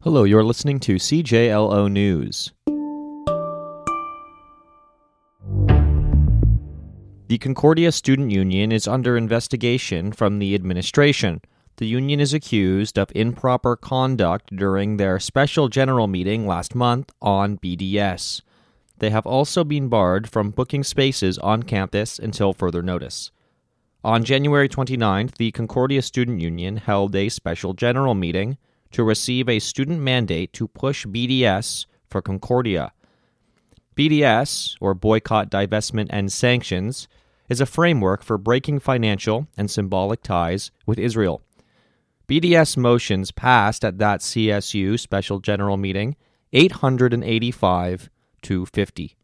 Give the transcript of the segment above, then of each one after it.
Hello, you're listening to CJLO News. The Concordia Student Union is under investigation from the administration. The union is accused of improper conduct during their special general meeting last month on BDS. They have also been barred from booking spaces on campus until further notice. On January 29th, the Concordia Student Union held a special general meeting to receive a student mandate to push BDS for Concordia. BDS, or Boycott, Divestment, and Sanctions, is a framework for breaking financial and symbolic ties with Israel. BDS motions passed at that CSU special general meeting 885 to 50.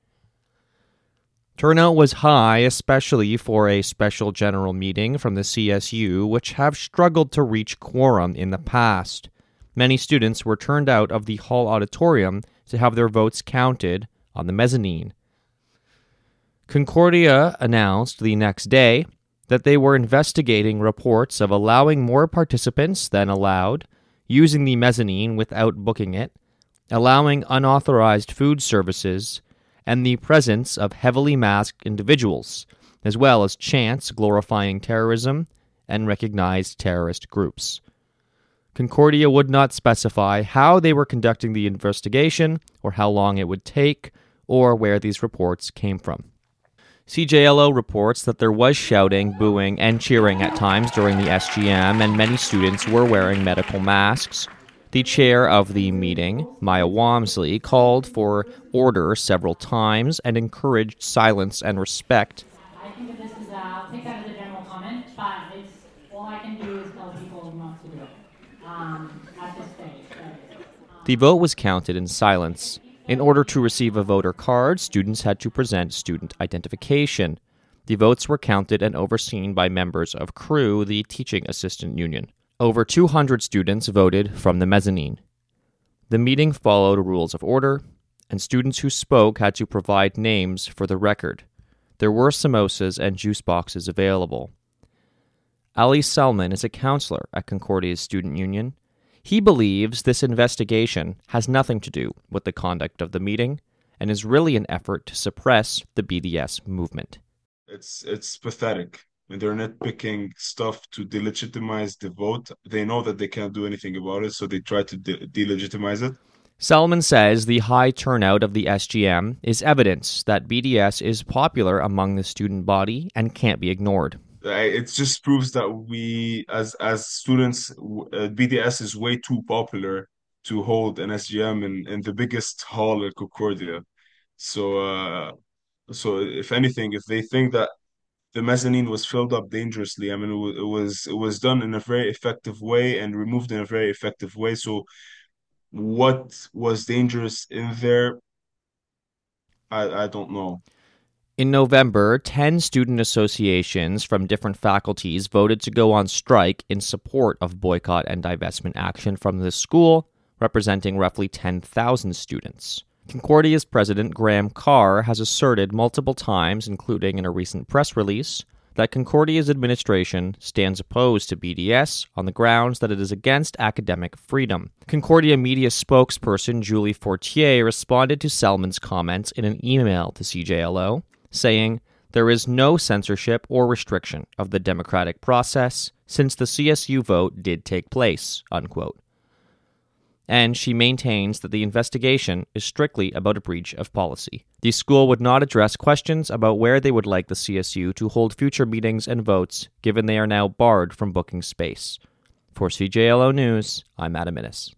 Turnout was high, especially for a special general meeting from the CSU, which have struggled to reach quorum in the past. Many students were turned out of the hall auditorium to have their votes counted on the mezzanine. Concordia announced the next day that they were investigating reports of allowing more participants than allowed, using the mezzanine without booking it, allowing unauthorized food services, and the presence of heavily masked individuals, as well as chants glorifying terrorism and recognized terrorist groups. Concordia would not specify how they were conducting the investigation or how long it would take or where these reports came from. CJLO reports that there was shouting, booing, and cheering at times during the SGM, and many students were wearing medical masks. The chair of the meeting, Maya Walmsley, called for order several times and encouraged silence and respect. I think that this is, I'll take that as a general comment, but all I can do is tell people not to do it at this stage. The vote was counted in silence. In order to receive a voter card, students had to present student identification. The votes were counted and overseen by members of CREW, the teaching assistant union. Over 200 students voted from the mezzanine. The meeting followed rules of order, and students who spoke had to provide names for the record. There were samosas and juice boxes available. Ali Salman is a counselor at Concordia's student union. He believes this investigation has nothing to do with the conduct of the meeting and is really an effort to suppress the BDS movement. It's pathetic. And they're nitpicking stuff to delegitimize the vote. They know that they can't do anything about it, so they try to delegitimize it. Salman says the high turnout of the SGM is evidence that BDS is popular among the student body and can't be ignored. It just proves that we, as students, BDS is way too popular to hold an SGM in the biggest hall at Concordia. So if anything, if they think that the mezzanine was filled up dangerously, I mean, it was done in a very effective way and removed in a very effective way. So what was dangerous in there, I don't know. In November, 10 student associations from different faculties voted to go on strike in support of boycott and divestment action from the school, representing roughly 10,000 students. Concordia's president, Graham Carr, has asserted multiple times, including in a recent press release, that Concordia's administration stands opposed to BDS on the grounds that it is against academic freedom. Concordia media spokesperson Julie Fortier responded to Salman's comments in an email to CJLO, saying, "There is no censorship or restriction of the democratic process since the CSU vote did take place," unquote. And she maintains that the investigation is strictly about a breach of policy. The school would not address questions about where they would like the CSU to hold future meetings and votes, given they are now barred from booking space. For CJLO News, I'm Adam Innes.